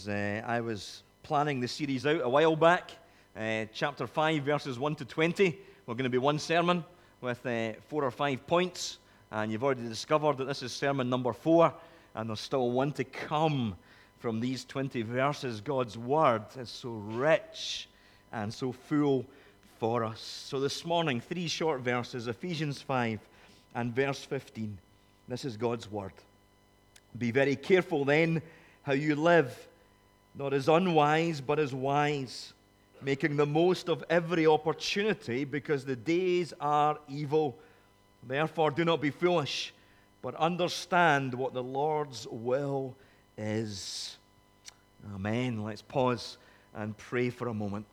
I was planning the series out a while back, chapter 5, verses 1 to 20. We're going to be one sermon with 4 or 5 points, and you've already discovered that this is sermon number 4, and there's still one to come from these 20 verses. God's Word is so rich and so full for us. So this morning, 3 short verses, Ephesians 5 and verse 15. This is God's Word. Be very careful then how you live, not as unwise, but as wise, making the most of every opportunity, because the days are evil. Therefore, do not be foolish, but understand what the Lord's will is. Amen. Let's pause and pray for a moment.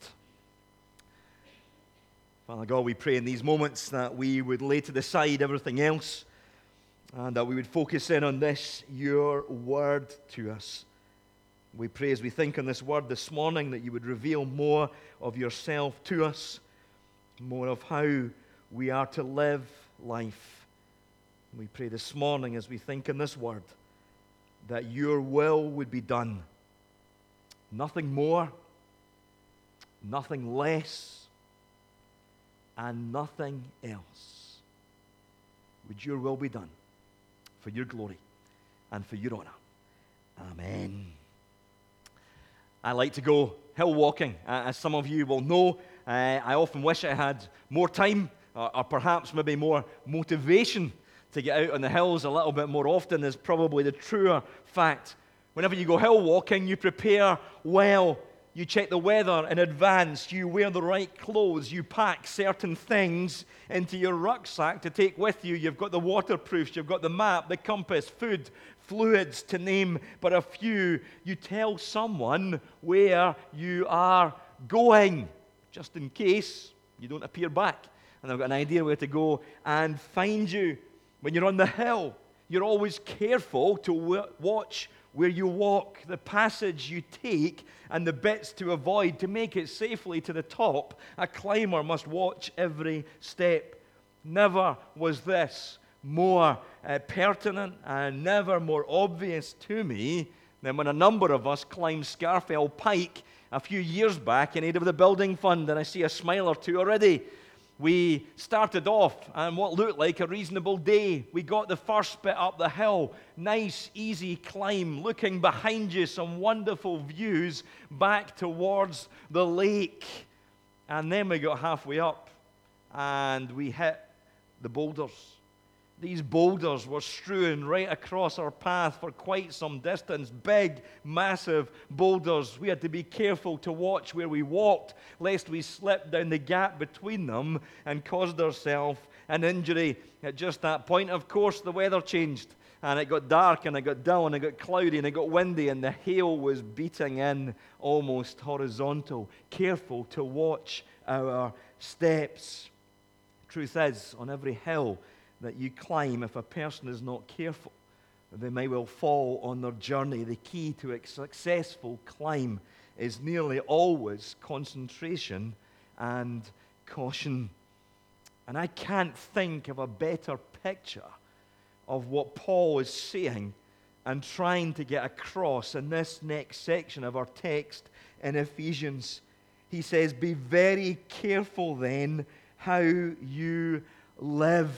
Father God, we pray in these moments that we would lay to the side everything else, and that we would focus in on this, your word to us. We pray as we think on this word this morning that you would reveal more of yourself to us, more of how we are to live life. We pray this morning as we think on this word that your will would be done. Nothing more, nothing less, and nothing else. Would your will be done for your glory and for your honor. Amen. I like to go hill walking. As some of you will know, I often wish I had more time or perhaps maybe more motivation to get out on the hills a little bit more often is probably the truer fact. Whenever you go hill walking, you prepare well. You check the weather in advance. You wear the right clothes. You pack certain things into your rucksack to take with you. You've got the waterproofs. You've got the map, the compass, food, fluids, to name but a few. You tell someone where you are going, just in case you don't appear back. And I've got an idea where to go and find you. When you're on the hill, you're always careful to watch where you walk, the passage you take, and the bits to avoid. To make it safely to the top, a climber must watch every step. Never was this more pertinent and never more obvious to me than when a number of us climbed Scarfell Pike a few years back in aid of the building fund, and I see a smile or two already. We started off on what looked like a reasonable day. We got the first bit up the hill. Nice, easy climb. Looking behind you, some wonderful views back towards the lake. And then we got halfway up and we hit the boulders. These boulders were strewn right across our path for quite some distance. Big, massive boulders. We had to be careful to watch where we walked, lest we slipped down the gap between them and caused ourselves an injury. At just that point, of course, the weather changed. And it got dark, and it got dull, and it got cloudy, and it got windy, and the hail was beating in almost horizontal. Careful to watch our steps. Truth is, on every hill that you climb, if a person is not careful, they may well fall on their journey. The key to a successful climb is nearly always concentration and caution. And I can't think of a better picture of what Paul is saying and trying to get across in this next section of our text in Ephesians. He says, be very careful then how you live.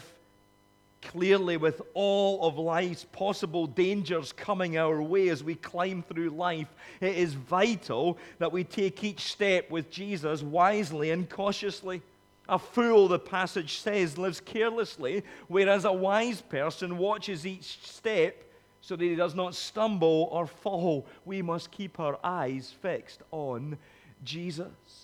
Clearly, with all of life's possible dangers coming our way as we climb through life, it is vital that we take each step with Jesus wisely and cautiously. A fool, the passage says, lives carelessly, whereas a wise person watches each step so that he does not stumble or fall. We must keep our eyes fixed on Jesus.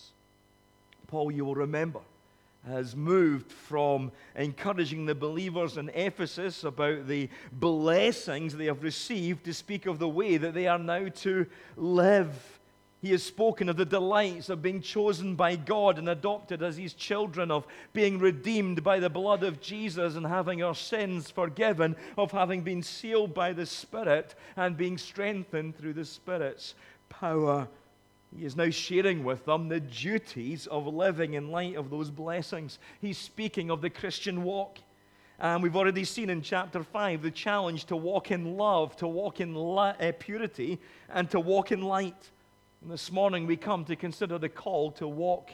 Paul, you will remember, has moved from encouraging the believers in Ephesus about the blessings they have received to speak of the way that they are now to live. He has spoken of the delights of being chosen by God and adopted as His children, of being redeemed by the blood of Jesus and having our sins forgiven, of having been sealed by the Spirit and being strengthened through the Spirit's power. He is now sharing with them the duties of living in light of those blessings. He's speaking of the Christian walk And we've already seen in chapter 5 the challenge to walk in love, to walk in purity, and to walk in light. And this morning we come to consider the call to walk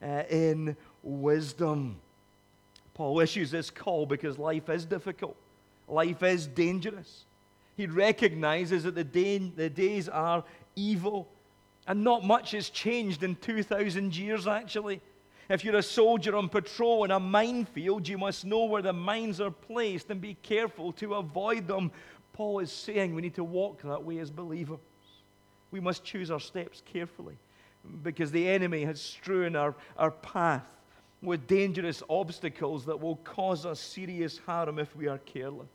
in wisdom. Paul issues this call because life is difficult. Life is dangerous. He recognizes that the days are evil. And not much has changed in 2,000 years, actually. If you're a soldier on patrol in a minefield, you must know where the mines are placed and be careful to avoid them. Paul is saying we need to walk that way as believers. We must choose our steps carefully because the enemy has strewn our path with dangerous obstacles that will cause us serious harm if we are careless.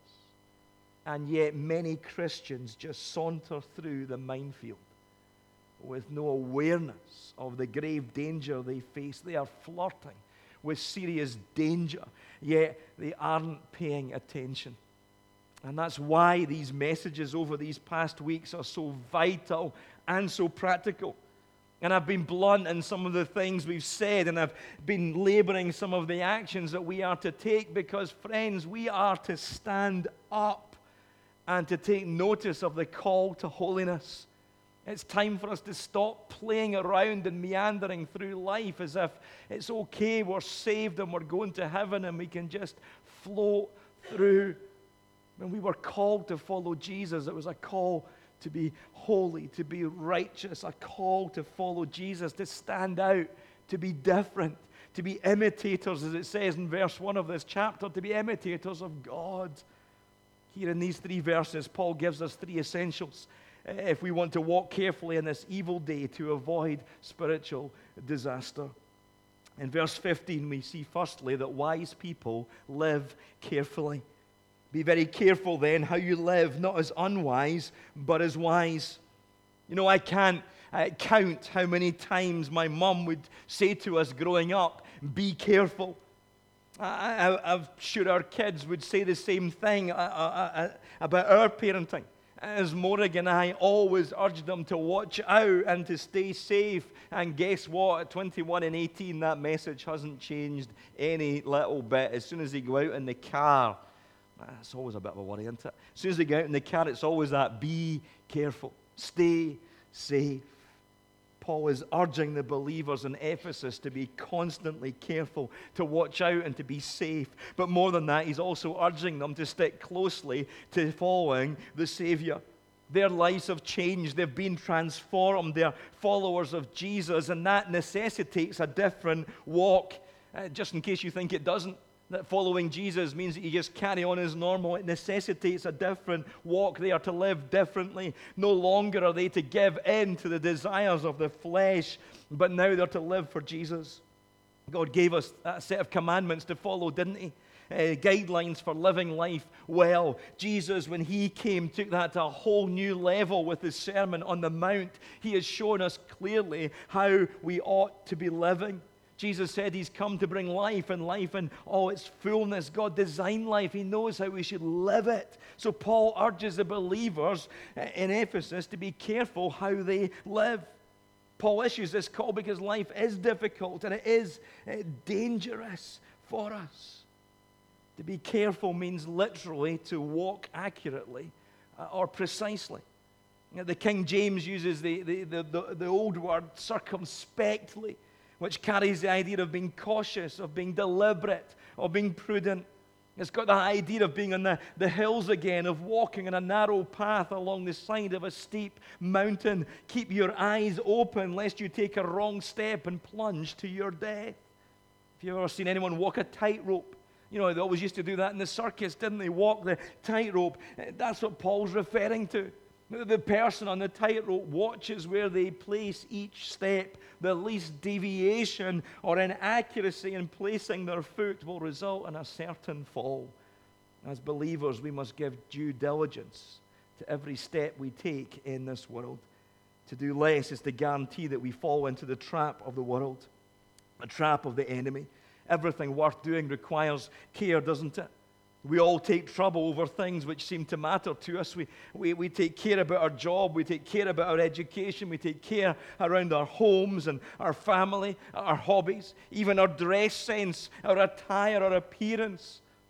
And yet many Christians just saunter through the minefield with no awareness of the grave danger they face. They are flirting with serious danger, yet they aren't paying attention. And that's why these messages over these past weeks are so vital and so practical. And I've been blunt in some of the things we've said, and I've been laboring some of the actions that we are to take because, friends, we are to stand up and to take notice of the call to holiness. It's time for us to stop playing around and meandering through life as if it's okay, we're saved and we're going to heaven and we can just float through. When we were called to follow Jesus, it was a call to be holy, to be righteous, a call to follow Jesus, to stand out, to be different, to be imitators, as it says in verse 1 of this chapter, to be imitators of God. Here in these 3 verses, Paul gives us 3 essentials if we want to walk carefully in this evil day to avoid spiritual disaster. In verse 15, we see firstly that wise people live carefully. Be very careful then how you live, not as unwise, but as wise. You know, I can't count how many times my mum would say to us growing up, be careful. I'm sure our kids would say the same thing about our parenting. As Morrigan and I always urge them to watch out and to stay safe. And guess what? At 21 and 18, that message hasn't changed any little bit. As soon as they go out in the car, it's always a bit of a worry, isn't it? As soon as they go out in the car, it's always that, be careful, stay safe. Paul is urging the believers in Ephesus to be constantly careful, to watch out and to be safe. But more than that, he's also urging them to stick closely to following the Savior. Their lives have changed. They've been transformed. They're followers of Jesus, and that necessitates a different walk. Just in case you think it doesn't, that following Jesus means that you just carry on as normal. It necessitates a different walk. They are to live differently. No longer are they to give in to the desires of the flesh, but now they're to live for Jesus. God gave us a set of commandments to follow, didn't He? Guidelines for living life well. Jesus, when He came, took that to a whole new level with His Sermon on the Mount. He has shown us clearly how we ought to be living. Jesus said He's come to bring life and life in all its fullness. God designed life. He knows how we should live it. So Paul urges the believers in Ephesus to be careful how they live. Paul issues this call because life is difficult and it is dangerous for us. To be careful means literally to walk accurately or precisely. You know, the King James uses the old word circumspectly, which carries the idea of being cautious, of being deliberate, of being prudent. It's got the idea of being on the hills again, of walking on a narrow path along the side of a steep mountain. Keep your eyes open lest you take a wrong step and plunge to your death. If you've ever seen anyone walk a tightrope, you know, they always used to do that in the circus, didn't they? Walk the tightrope. That's what Paul's referring to. The person on the tightrope watches where they place each step. The least deviation or inaccuracy in placing their foot will result in a certain fall. As believers, we must give due diligence to every step we take in this world. To do less is to guarantee that we fall into the trap of the world, the trap of the enemy. Everything worth doing requires care, doesn't it? We all take trouble over things which seem to matter to us. We take care about our job. We take care about our education. We take care around our homes and our family, our hobbies, even our dress sense, our attire, our appearance.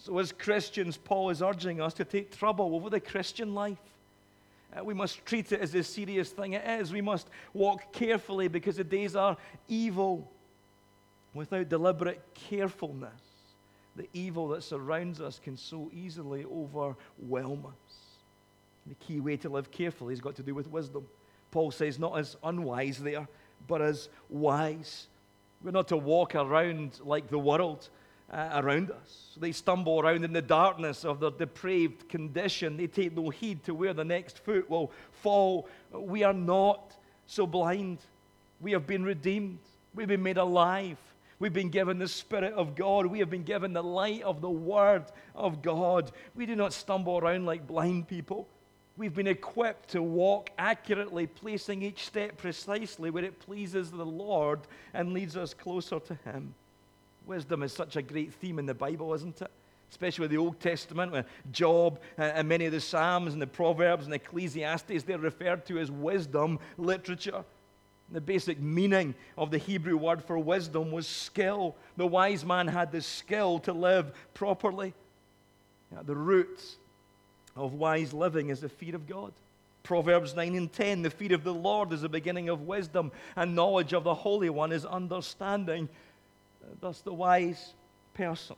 So as Christians, Paul is urging us to take trouble over the Christian life. We must treat it as the serious thing it is. We must walk carefully because the days are evil. Without deliberate carefulness, the evil that surrounds us can so easily overwhelm us. The key way to live carefully has got to do with wisdom. Paul says not as unwise there, but as wise. We're not to walk around like the world around us. They stumble around in the darkness of their depraved condition. They take no heed to where the next foot will fall. We are not so blind. We have been redeemed. We've been made alive. We've been given the Spirit of God. We have been given the light of the Word of God. We do not stumble around like blind people. We've been equipped to walk accurately, placing each step precisely where it pleases the Lord and leads us closer to Him. Wisdom is such a great theme in the Bible, isn't it? Especially with the Old Testament, with Job and many of the Psalms and the Proverbs and Ecclesiastes, they're referred to as wisdom literature. The basic meaning of the Hebrew word for wisdom was skill. The wise man had the skill to live properly. The root of wise living is the fear of God. Proverbs 9 and 10, the fear of the Lord is the beginning of wisdom, and knowledge of the Holy One is understanding. Thus the wise person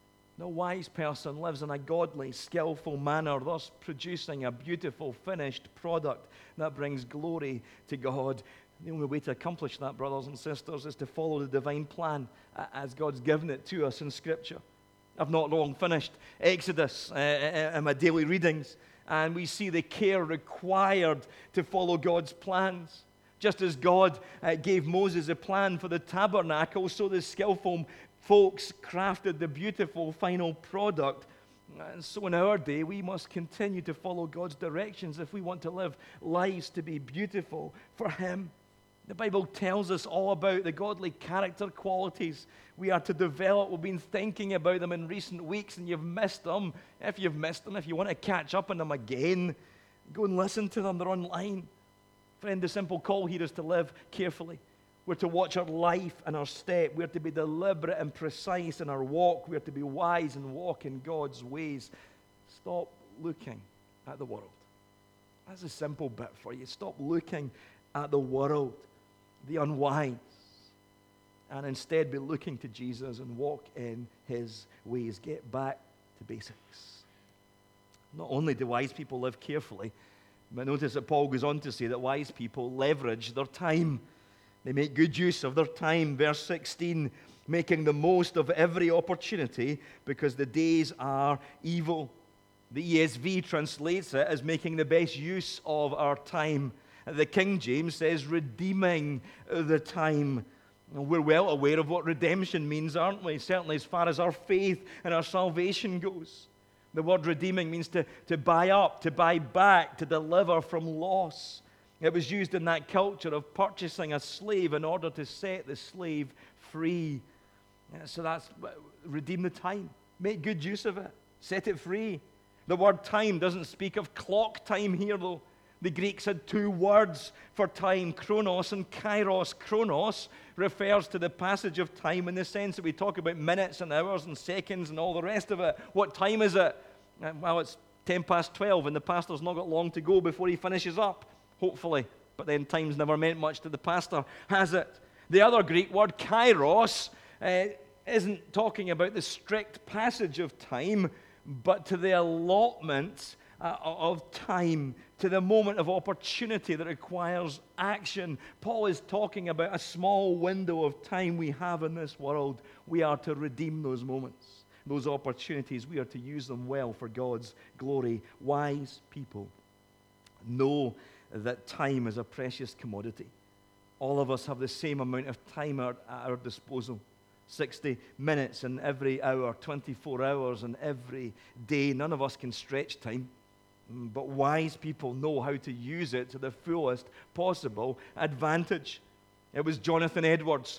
lives in a godly, skillful manner, thus producing a beautiful, finished product that brings glory to God. The only way to accomplish that, brothers and sisters, is to follow the divine plan as God's given it to us in Scripture. I've not long finished Exodus in my daily readings, and we see the care required to follow God's plans. Just as God gave Moses a plan for the tabernacle, so the skillful folks crafted the beautiful final product. And so in our day, we must continue to follow God's directions if we want to live lives to be beautiful for Him. The Bible tells us all about the godly character qualities we are to develop. We've been thinking about them in recent weeks, and you've missed them. If you've missed them, if you want to catch up on them again, go and listen to them. They're online. Friend, the simple call here is to live carefully. We're to watch our life and our step. We're to be deliberate and precise in our walk. We're to be wise and walk in God's ways. Stop looking at the world. That's a simple bit for you. Stop looking at the world, the unwise, and instead be looking to Jesus and walk in His ways. Get back to basics. Not only do wise people live carefully, but notice that Paul goes on to say that wise people leverage their time. They make good use of their time. Verse 16, making the most of every opportunity because the days are evil. The ESV translates it as making the best use of our time. The King James says redeeming the time. We're well aware of what redemption means, aren't we? Certainly as far as our faith and our salvation goes. The word redeeming means to buy up, to buy back, to deliver from loss. It was used in that culture of purchasing a slave in order to set the slave free. So that's redeem the time. Make good use of it. Set it free. The word time doesn't speak of clock time here, though. The Greeks had two words for time, chronos and kairos. Chronos refers to the passage of time in the sense that we talk about minutes and hours and seconds and all the rest of it. What time is it? Well, it's 12:10, and the pastor's not got long to go before he finishes up, hopefully. But then time's never meant much to the pastor, has it? The other Greek word, kairos, isn't talking about the strict passage of time, but to the allotment of time, to the moment of opportunity that requires action. Paul is talking about a small window of time we have in this world. We are to redeem those moments, those opportunities. We are to use them well for God's glory. Wise people know that time is a precious commodity. All of us have the same amount of time at our disposal. 60 minutes in every hour, 24 hours in every day. None of us can stretch time. But wise people know how to use it to the fullest possible advantage. It was Jonathan Edwards,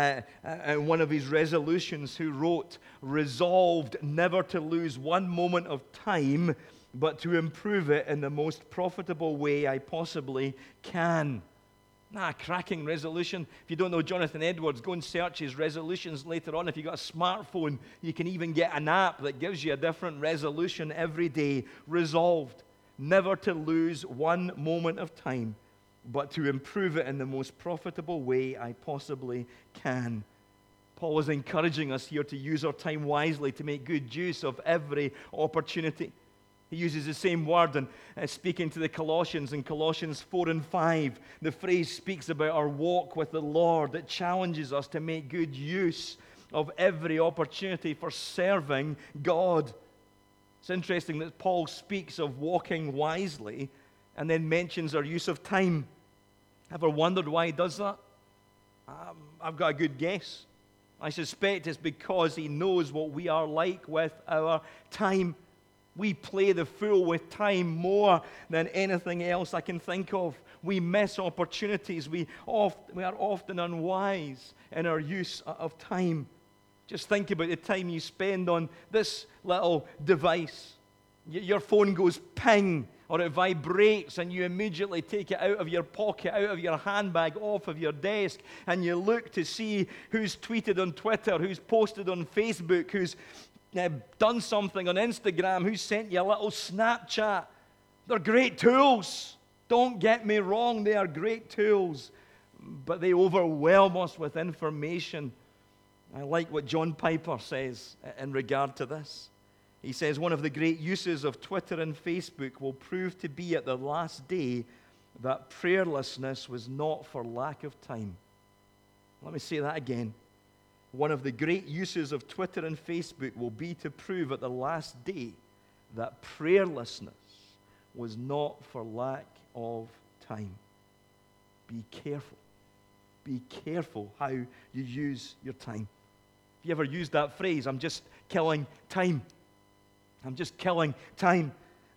in one of his resolutions, who wrote, resolved never to lose one moment of time, but to improve it in the most profitable way I possibly can. Cracking resolution. If you don't know Jonathan Edwards, go and search his resolutions later on. If you've got a smartphone, you can even get an app that gives you a different resolution every day. Resolved never to lose one moment of time, but to improve it in the most profitable way I possibly can. Paul is encouraging us here to use our time wisely, to make good use of every opportunity. He uses the same word and speaking to the Colossians in Colossians 4 and 5. The phrase speaks about our walk with the Lord. It challenges us to make good use of every opportunity for serving God. It's interesting that Paul speaks of walking wisely and then mentions our use of time. Ever wondered why he does that? I've got a good guess. I suspect it's because he knows what we are like with our time. We play the fool with time more than anything else I can think of. We miss opportunities. We are often unwise in our use of time. Just think about the time you spend on this little device. Your phone goes ping, or it vibrates, and you immediately take it out of your pocket, out of your handbag, off of your desk, and you look to see who's tweeted on Twitter, who's posted on Facebook, who's done something on Instagram, who sent you a little Snapchat. They're great tools. Don't get me wrong, they are great tools. But they overwhelm us with information. I like what John Piper says in regard to this. He says, one of the great uses of Twitter and Facebook will prove to be at the last day that prayerlessness was not for lack of time. Let me say that again. One of the great uses of Twitter and Facebook will be to prove at the last day that prayerlessness was not for lack of time. Be careful. Be careful how you use your time. Have you ever used that phrase, I'm just killing time? I'm just killing time.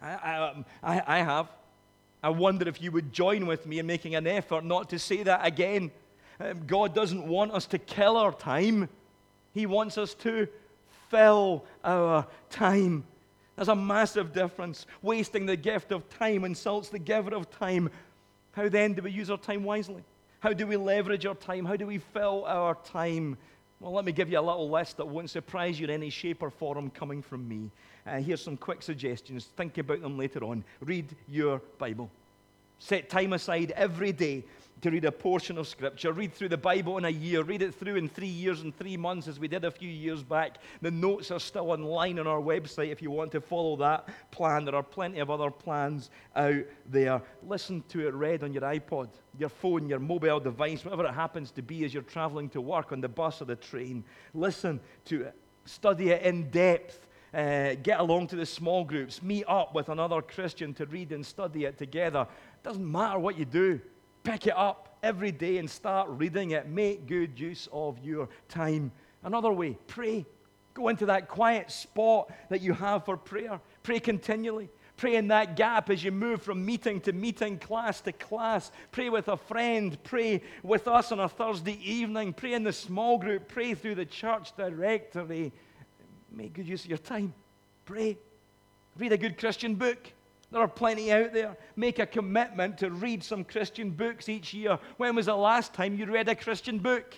I have. I wonder if you would join with me in making an effort not to say that again. God doesn't want us to kill our time. He wants us to fill our time. There's a massive difference. Wasting the gift of time insults the giver of time. How then do we use our time wisely? How do we leverage our time? How do we fill our time? Well, let me give you a little list that won't surprise you in any shape or form coming from me. Here's some quick suggestions. Think about them later on. Read your Bible. Set time aside every day to read a portion of Scripture. Read through the Bible in a year. Read it through in 3 years and 3 months, as we did a few years back. The notes are still online on our website if you want to follow that plan. There are plenty of other plans out there. Listen to it read on your iPod, your phone, your mobile device, whatever it happens to be as you're traveling to work, on the bus or the train. Listen to it. Study it in depth. Get along to the small groups. Meet up with another Christian to read and study it together. It doesn't matter what you do. Pick it up every day and start reading it. Make good use of your time. Another way, pray. Go into that quiet spot that you have for prayer. Pray continually. Pray in that gap as you move from meeting to meeting, class to class. Pray with a friend. Pray with us on a Thursday evening. Pray in the small group. Pray through the church directory. Make good use of your time. Pray. Read a good Christian book. There are plenty out there. Make a commitment to read some Christian books each year. When was the last time you read a Christian book?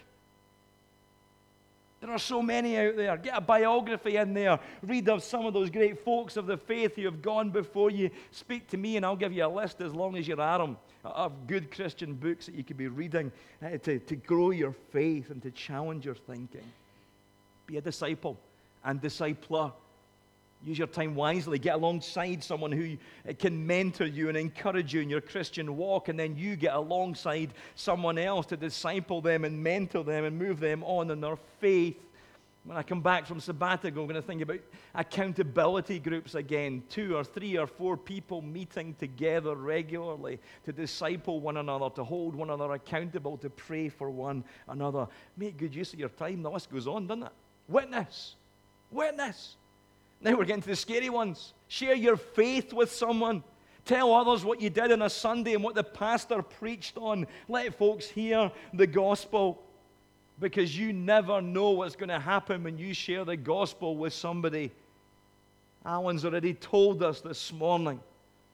There are so many out there. Get a biography in there. Read of some of those great folks of the faith who have gone before you. Speak to me and I'll give you a list as long as you're at them of good Christian books that you could be reading to grow your faith and to challenge your thinking. Be a disciple and discipler. Use your time wisely. Get alongside someone who can mentor you and encourage you in your Christian walk, and then you get alongside someone else to disciple them and mentor them and move them on in their faith. When I come back from sabbatical, I'm going to think about accountability groups again. 2 or 3 or 4 people meeting together regularly to disciple one another, to hold one another accountable, to pray for one another. Make good use of your time. The list goes on, doesn't it? Witness. Witness. Now we're getting to the scary ones. Share your faith with someone. Tell others what you did on a Sunday and what the pastor preached on. Let folks hear the gospel, because you never know what's going to happen when you share the gospel with somebody. Alan's already told us this morning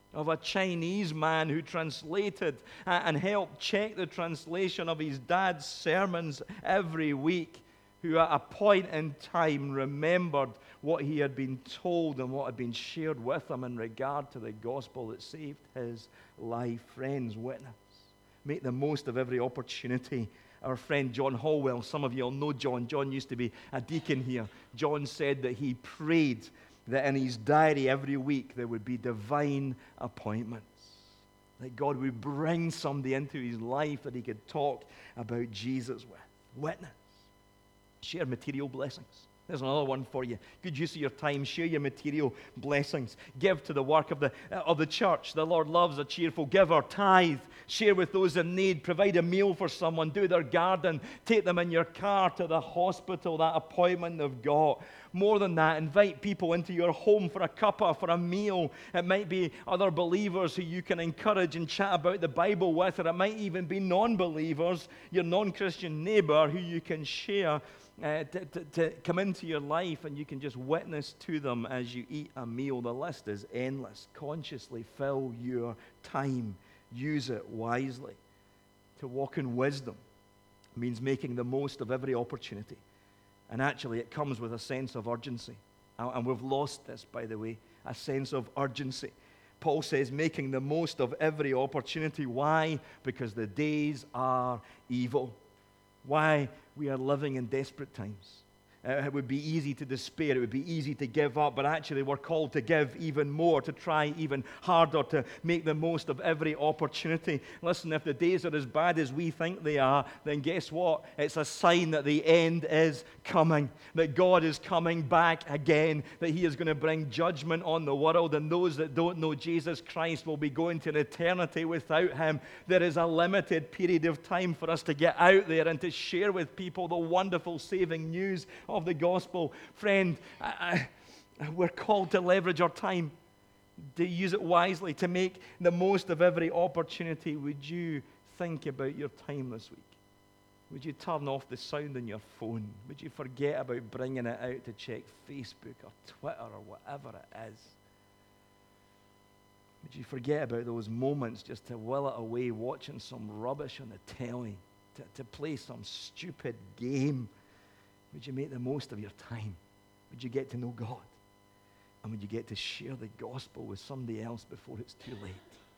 of a Chinese man who translated and helped check the translation of his dad's sermons every week, who at a point in time remembered what he had been told and what had been shared with him in regard to the gospel that saved his life. Friends, witness. Make the most of every opportunity. Our friend John Hallwell, some of you all know John. John used to be a deacon here. John said that he prayed that in his diary every week there would be divine appointments. That God would bring somebody into his life that he could talk about Jesus with. Witness. Share material blessings. There's another one for you. Good use of your time. Share your material blessings. Give to the work of the church. The Lord loves a cheerful giver. Tithe. Share with those in need. Provide a meal for someone. Do their garden. Take them in your car to the hospital, that appointment they've got. More than that, invite people into your home for a cuppa, for a meal. It might be other believers who you can encourage and chat about the Bible with, or it might even be non-believers, your non-Christian neighbor who you can share to come into your life, and you can just witness to them as you eat a meal. The list is endless. Consciously fill your time. Use it wisely. To walk in wisdom means making the most of every opportunity. And actually, it comes with a sense of urgency. And we've lost this, by the way, a sense of urgency. Paul says, making the most of every opportunity. Why? Because the days are evil. Why? We are living in desperate times. It would be easy to despair. It would be easy to give up. But actually, we're called to give even more, to try even harder, to make the most of every opportunity. Listen, if the days are as bad as we think they are, then guess what? It's a sign that the end is coming, that God is coming back again, that He is going to bring judgment on the world, and those that don't know Jesus Christ will be going to an eternity without Him. There is a limited period of time for us to get out there and to share with people the wonderful saving news of the gospel. Friend, we're called to leverage our time, to use it wisely, to make the most of every opportunity. Would you think about your time this week? Would you turn off the sound on your phone? Would you forget about bringing it out to check Facebook or Twitter or whatever it is? Would you forget about those moments just to will it away watching some rubbish on the telly, to play some stupid game? Would you make the most of your time? Would you get to know God? And would you get to share the gospel with somebody else before it's too late?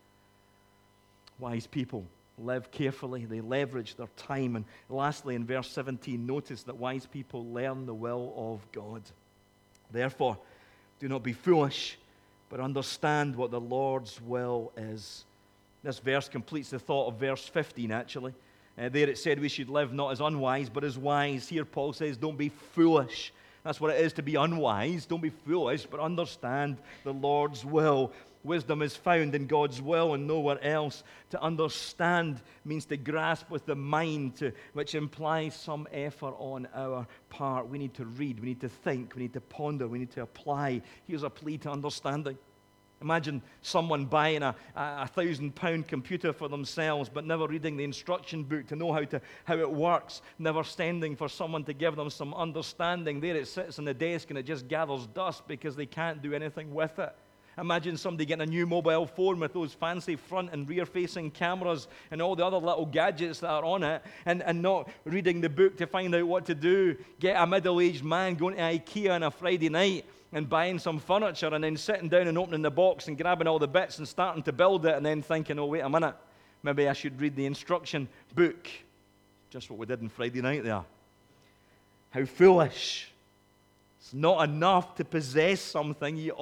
Wise people live carefully. They leverage their time. And lastly, in verse 17, notice that wise people learn the will of God. Therefore, do not be foolish, but understand what the Lord's will is. This verse completes the thought of verse 15, actually. There it said we should live not as unwise, but as wise. Here Paul says, don't be foolish. That's what it is to be unwise. Don't be foolish, but understand the Lord's will. Wisdom is found in God's will and nowhere else. To understand means to grasp with the mind, which implies some effort on our part. We need to read, we need to think, we need to ponder, we need to apply. Here's a plea to understanding. Imagine someone buying a £1,000 computer for themselves, but never reading the instruction book to know how it works, never standing for someone to give them some understanding. There it sits on the desk and it just gathers dust because they can't do anything with it. Imagine somebody getting a new mobile phone with those fancy front and rear-facing cameras and all the other little gadgets that are on it, and not reading the book to find out what to do. Get a middle-aged man going to IKEA on a Friday night and buying some furniture and then sitting down and opening the box and grabbing all the bits and starting to build it and then thinking, oh, wait a minute, maybe I should read the instruction book. Just what we did on Friday night there. How foolish. It's not enough to possess something. You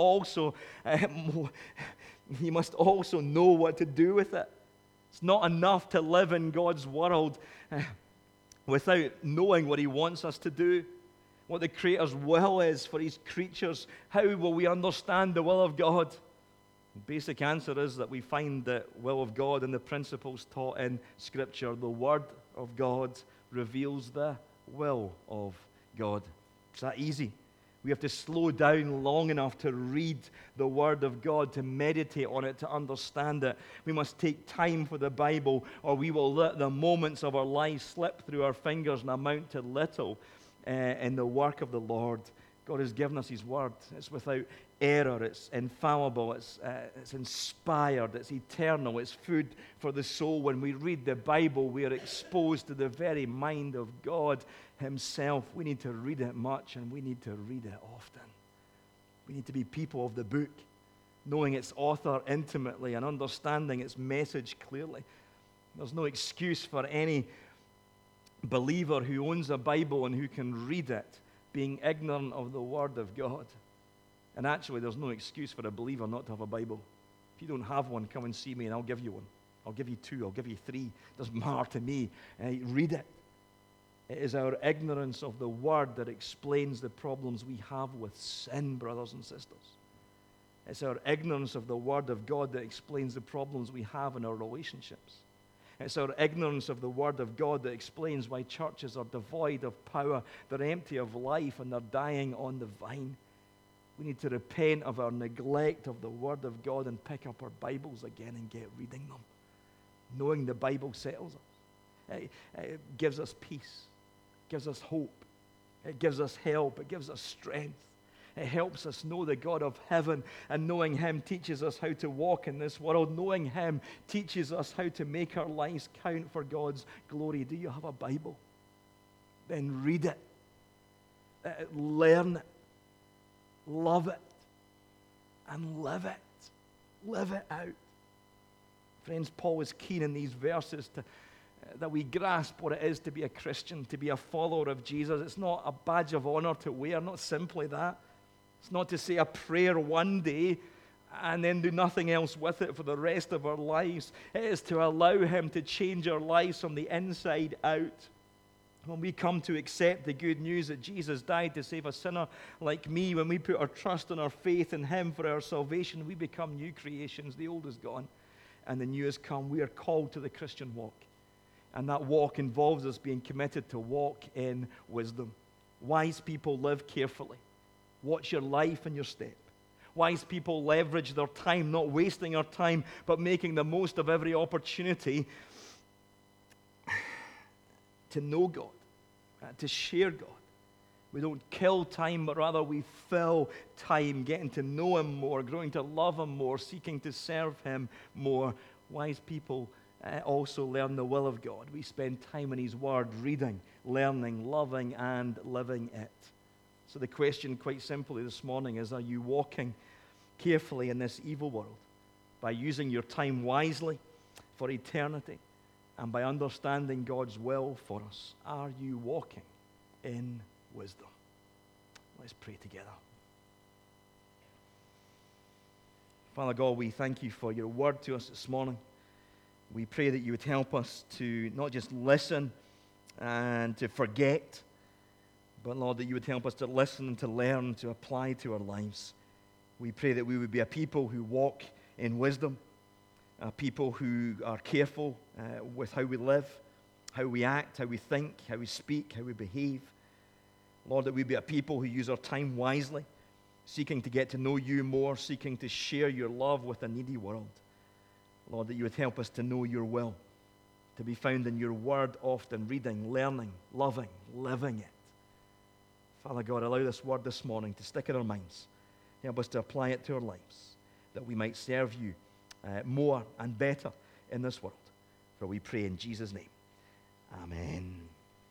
must also know what to do with it. It's not enough to live in God's world without knowing what He wants us to do, what the Creator's will is for His creatures. How will we understand the will of God? The basic answer is that we find the will of God in the principles taught in Scripture. The Word of God reveals the will of God. It's that easy. We have to slow down long enough to read the Word of God, to meditate on it, to understand it. We must take time for the Bible, or we will let the moments of our lives slip through our fingers and amount to little in the work of the Lord. God has given us His Word. It's without error, it's infallible, it's inspired, it's eternal, it's food for the soul. When we read the Bible, we are exposed to the very mind of God himself. We need to read it much, and we need to read it often. We need to be people of the book, knowing its author intimately and understanding its message clearly. There's no excuse for any believer who owns a Bible and who can read it being ignorant of the Word of God. And actually, there's no excuse for a believer not to have a Bible. If you don't have one, come and see me and I'll give you one. I'll give you 2, I'll give you 3. It doesn't matter to me. Read it. It is our ignorance of the Word that explains the problems we have with sin, brothers and sisters. It's our ignorance of the Word of God that explains the problems we have in our relationships. It's our ignorance of the Word of God that explains why churches are devoid of power, they're empty of life, and they're dying on the vine. We need to repent of our neglect of the Word of God and pick up our Bibles again and get reading them. Knowing the Bible settles us. It gives us peace. It gives us hope. It gives us help. It gives us strength. It helps us know the God of heaven, and knowing him teaches us how to walk in this world. Knowing him teaches us how to make our lives count for God's glory. Do you have a Bible? Then read it. Learn it. Love it. And live it. Live it out. Friends, Paul is keen in these verses that we grasp what it is to be a Christian, to be a follower of Jesus. It's not a badge of honor to wear, not simply that. It's not to say a prayer one day and then do nothing else with it for the rest of our lives. It is to allow him to change our lives from the inside out. When we come to accept the good news that Jesus died to save a sinner like me, when we put our trust and our faith in him for our salvation, we become new creations. The old is gone and the new has come. We are called to the Christian walk. And that walk involves us being committed to walk in wisdom. Wise people live carefully. Watch your life and your step. Wise people leverage their time, not wasting our time, but making the most of every opportunity to know God, to share God. We don't kill time, but rather we fill time, getting to know him more, growing to love him more, seeking to serve him more. Wise people also learn the will of God. We spend time in his word, reading, learning, loving, and living it. So the question quite simply this morning is, are you walking carefully in this evil world by using your time wisely for eternity and by understanding God's will for us? Are you walking in wisdom? Let's pray together. Father God, we thank you for your word to us this morning. We pray that you would help us to not just listen and to forget, but Lord, that you would help us to listen and to learn, to apply to our lives. We pray that we would be a people who walk in wisdom, a people who are careful with how we live, how we act, how we think, how we speak, how we behave. Lord, that we be a people who use our time wisely, seeking to get to know you more, seeking to share your love with a needy world. Lord, that you would help us to know your will, to be found in your word often, reading, learning, loving, living it. Father God, allow this word this morning to stick in our minds. Help us to apply it to our lives, that we might serve you more and better in this world. For we pray in Jesus' name. Amen.